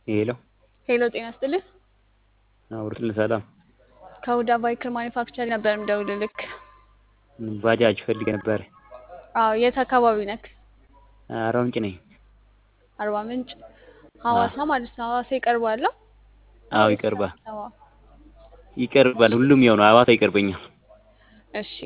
ሄሎ ሄሎ ጤና ይስጥልኝ። አውርትል ሰላም ከሁዳ ባይከር ማኒፋክቸር ነበር የምደውልልክ። ባጃጅ ፈልጌ ነበር። አዎ የት አካባቢ ነክ? አርባ ምንጭ ነኝ። አርባ ምንጭ አዎ ሐዋሳ ማለት ነው። ሐዋሳ ይቀርባል አዎ ወይስ ይቀርባል አዲስ አበባ? ይቀርባል ሁሉም ያው ነው። ሐዋሳ ይቀርበኛል። እሺ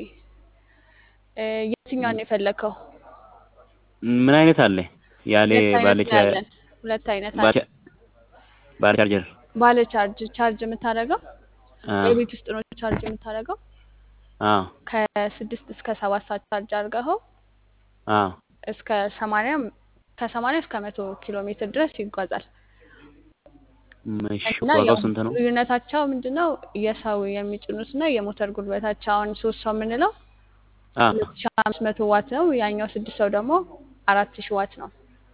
የትኛውን ነው የፈለከው? ምን አይነት አለ? ያለ ሁለት አይነት ባለቻ ነው ያለን። ሁለት አይነት አለ። ባለ ባለ ቻርጀር ባለ ቻርጅ የምታደርገው አዎ የቤት ውስጥ ነው ቻርጅ የምታደርገው አዎ ከ6 እስከ 7 ሰዓት ቻርጅ አድርገኸው አዎ እስከ 80 ከ80 እስከ 100 ኪሎ ሜትር ድረስ ይጓዛል። እሺ እና ዋጋው ያው ስንት ነው? ልዩነታቸው ምንድነው? የሰው የሚጭኑት እና የሞተር ጉልበታቸው አሁን 3 ሰው የምንለው አዎ 2500 ዋት ነው። ያኛው 6 ሰው ደግሞ 4000 ዋት ነው።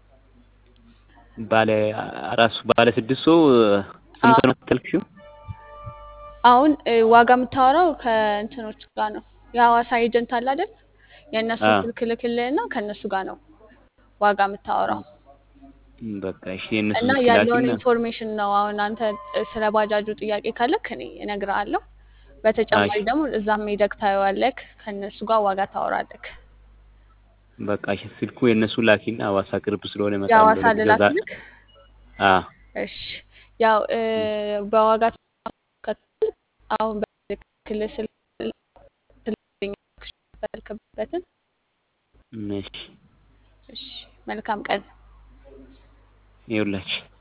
ባለ ራሱ ባለ 6 ሰው ስንት አዎ ነው ተልክሽው? አሁን ዋጋ የምታወራው ከእንትኖች ጋር ነው። የሐዋሳ ኤጀንት አለ አይደል? የእነሱን አዎ ስልክ ልክልህና ከእነሱ ጋር ነው ዋጋ የምታወራው። በቃ እሺ የእነሱ እና ስልክ ያለውን ላኪና ኢንፎርሜሽን ነው አሁን አንተ ስለ ባጃጁ ጥያቄ ካለክ እኔ እነግርሃለሁ። እሺ በተጨማሪ ደግሞ እዛም ሄደክ ታየዋለክ፣ ከእነሱ ጋር ዋጋ ታወራለክ። በቃ እሺ ስልኩ የእነሱ ላኪና ሐዋሳ ቅርብ ስለሆነ እመጣለሁ የሐዋሳ ለገዛ ልላክልክ? አዎ እሺ ያው በዋጋ ተከታተል። አሁን በክልል ስልክበትን። እሺ እሺ መልካም ቀን። ይኸውላችሁ